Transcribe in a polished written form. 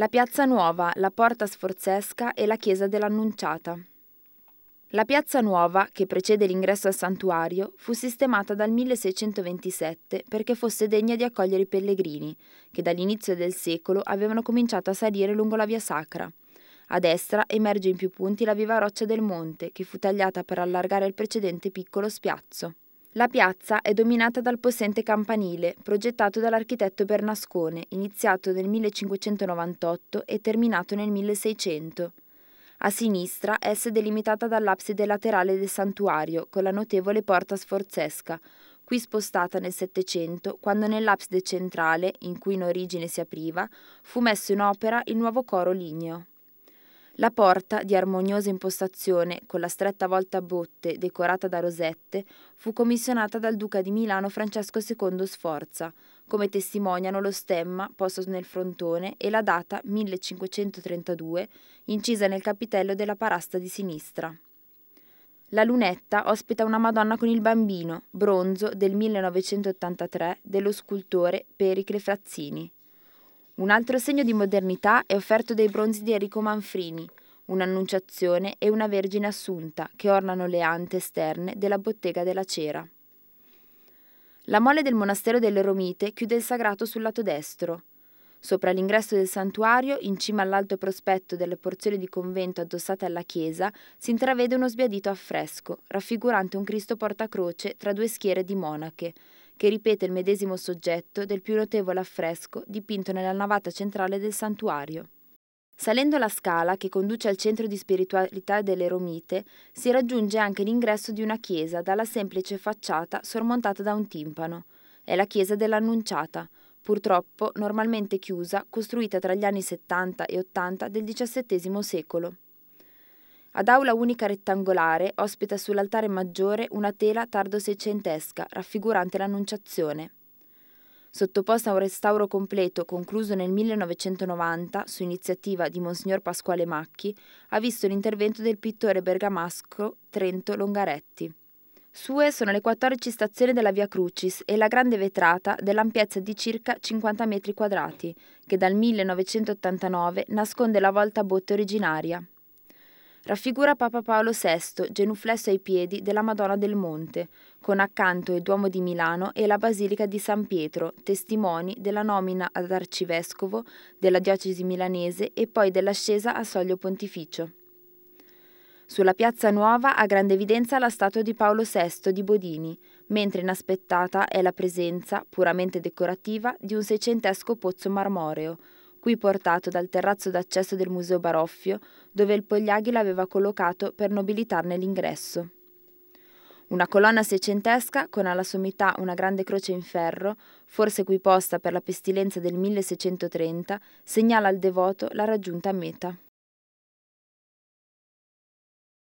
La Piazza Nuova, la Porta Sforzesca e la Chiesa dell'Annunciata. La Piazza Nuova, che precede l'ingresso al santuario, fu sistemata dal 1627 perché fosse degna di accogliere i pellegrini, che dall'inizio del secolo avevano cominciato a salire lungo la via sacra. A destra emerge in più punti la viva roccia del monte, che fu tagliata per allargare il precedente piccolo spiazzo. La piazza è dominata dal possente campanile, progettato dall'architetto Bernascone, iniziato nel 1598 e terminato nel 1600. A sinistra essa è delimitata dall'abside laterale del santuario, con la notevole porta sforzesca, qui spostata nel Settecento, quando nell'abside centrale, in cui in origine si apriva, fu messo in opera il nuovo coro ligneo. La porta, di armoniosa impostazione, con la stretta volta a botte decorata da rosette, fu commissionata dal duca di Milano Francesco II Sforza, come testimoniano lo stemma posto nel frontone e la data 1532, incisa nel capitello della parasta di sinistra. La lunetta ospita una Madonna con il Bambino, bronzo del 1983 dello scultore Pericle Frazzini. Un altro segno di modernità è offerto dai bronzi di Enrico Manfrini, un'Annunciazione e una Vergine Assunta che ornano le ante esterne della bottega della Cera. La mole del monastero delle Romite chiude il sagrato sul lato destro. Sopra l'ingresso del santuario, in cima all'alto prospetto delle porzioni di convento addossate alla chiesa, si intravede uno sbiadito affresco, raffigurante un Cristo portacroce tra due schiere di monache, che ripete il medesimo soggetto del più notevole affresco dipinto nella navata centrale del santuario. Salendo la scala che conduce al centro di spiritualità delle Romite, si raggiunge anche l'ingresso di una chiesa dalla semplice facciata sormontata da un timpano. È la chiesa dell'Annunciata, purtroppo normalmente chiusa, costruita tra gli anni 70 e 80 del XVII secolo. Ad aula unica rettangolare ospita sull'altare maggiore una tela tardo-seicentesca raffigurante l'Annunciazione. Sottoposta a un restauro completo concluso nel 1990 su iniziativa di Monsignor Pasquale Macchi, ha visto l'intervento del pittore bergamasco Trento Longaretti. Sue sono le 14 stazioni della Via Crucis e la grande vetrata dell'ampiezza di circa 50 metri quadrati, che dal 1989 nasconde la volta a botte originaria. Raffigura Papa Paolo VI, genuflesso ai piedi della Madonna del Monte, con accanto il Duomo di Milano e la Basilica di San Pietro, testimoni della nomina ad arcivescovo della diocesi milanese e poi dell'ascesa a soglio pontificio. Sulla Piazza Nuova ha grande evidenza la statua di Paolo VI di Bodini, mentre inaspettata è la presenza, puramente decorativa, di un seicentesco pozzo marmoreo, qui portato dal terrazzo d'accesso del Museo Baroffio, dove il Pogliaghi l'aveva collocato per nobilitarne l'ingresso. Una colonna seicentesca con alla sommità una grande croce in ferro, forse qui posta per la pestilenza del 1630, segnala al devoto la raggiunta meta.